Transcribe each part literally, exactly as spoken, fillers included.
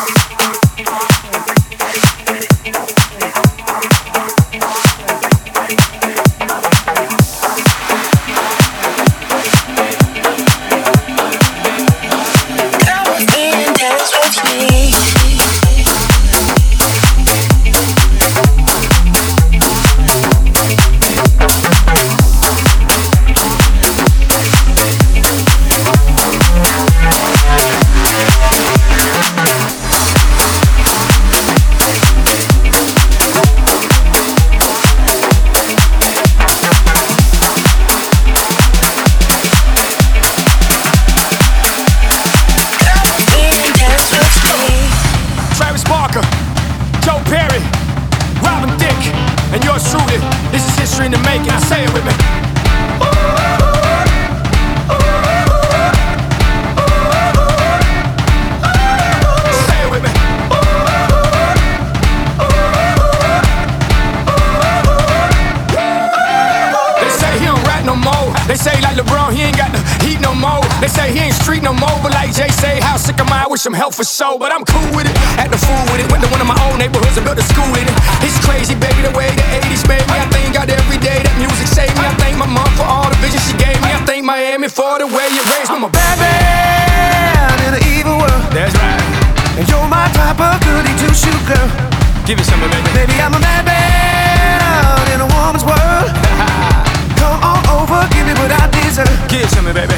Some help for show, but I'm cool with it. Had to fool with it. Went to one of my own neighborhoods and built a school in it. It's crazy, baby, the way the eighties made me. I thank God every day that music saved me. I thank my mom for all the vision she gave me. I thank Miami for the way it raised me. I'm a bad man in an evil world. That's right. And you're my type of goody two-shoe girl. Give it some, baby. Baby, I'm a bad man in a woman's world. Come on over, give me what I deserve. Give it some, baby.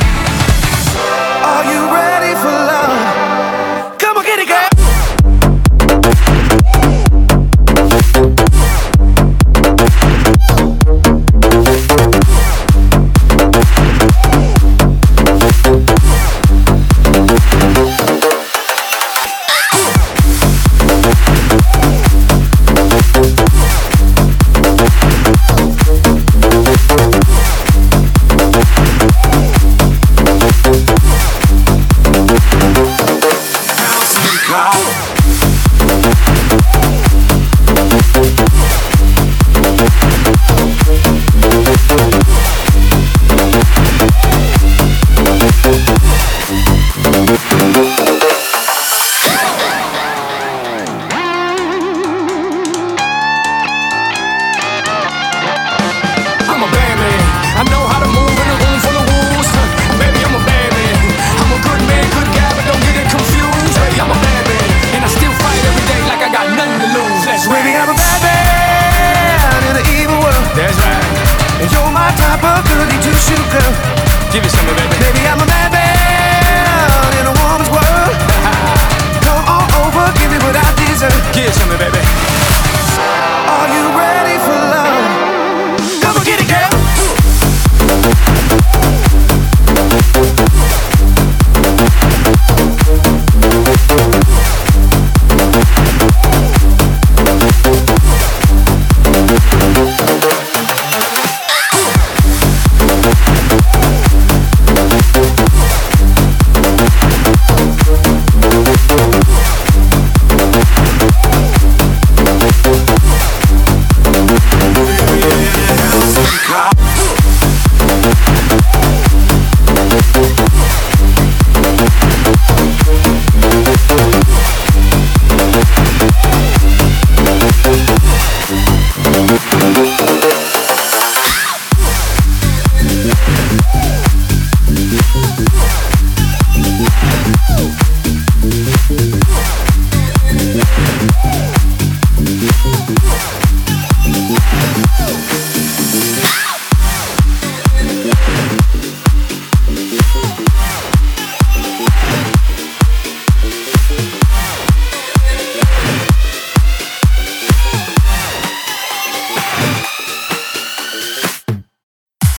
Are you ready for love? Come on, get it, girl. Give it some, baby. Baby, I'm a